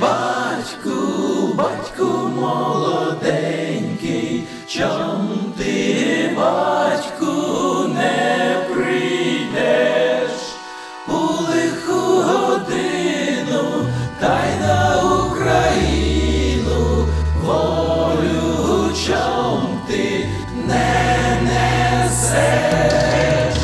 батьку молоденький, чом ти, батьку, не прийдеш у лиху годину, та й на Україну волю, чом ти не несеш?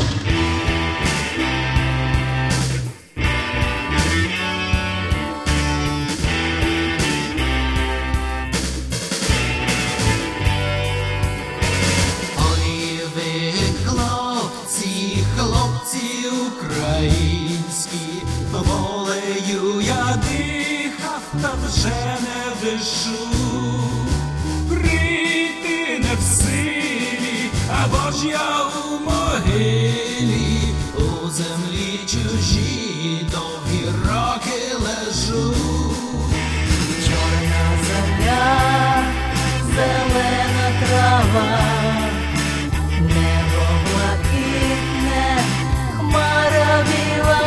Хлопці українські, волею я дихав, та вже не дишу. Прийти не в силі, або ж я у могилі, у землі чужій довгі роки лежу. Чорна земля, зелена трава, небо блакитне, хмара біла,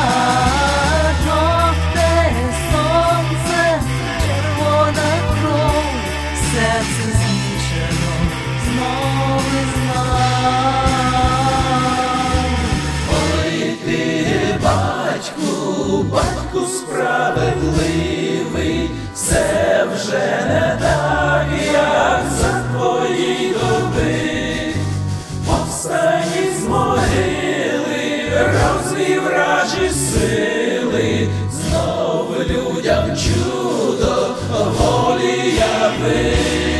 жовте сонце, червона кров, серце змішано знов і знов. Ой ти, батьку справедливий, все вже не так, як за твої доби. Повстань з могили, розвій вражі сили, знов людям чудо волі яви.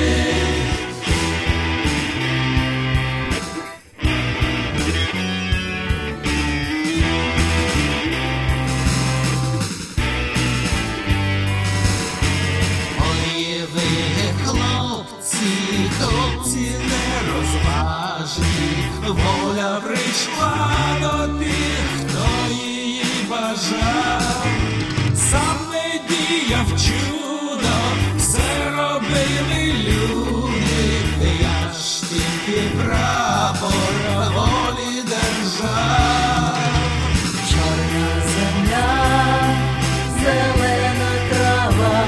Хлопці нерозважні, воля прийшла до тих, хто її бажав. Сам не діяв чудо, все робили люди, я ж тільки прапор волі держав. Чорна земля, зелена трава,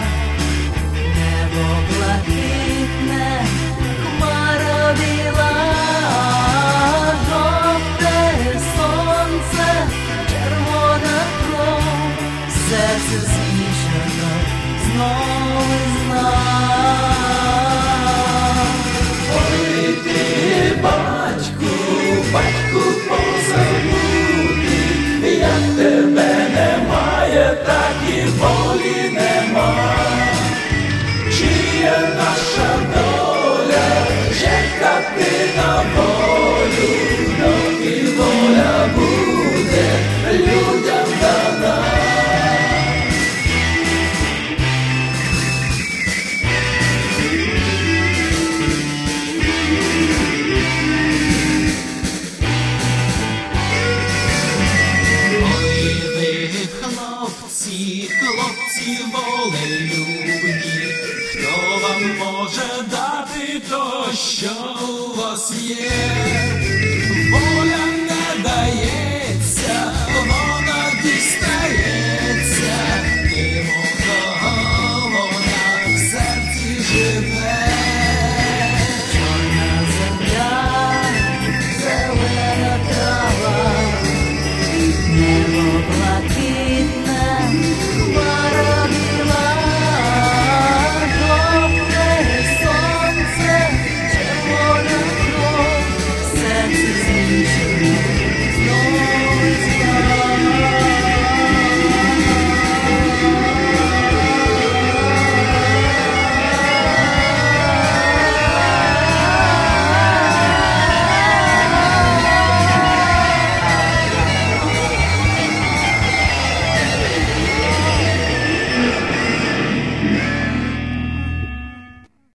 небо блакитне, хмара біла, жовте сонце, червона кров, серце змішано знов і знов. Ой ти, батьку позабутий, як тебе немає, так і волі нема. Чия наша доля, чекати на волю, доки воля буде людям дана. Хлопці волелюбні, хто вам може дати то, що у вас є?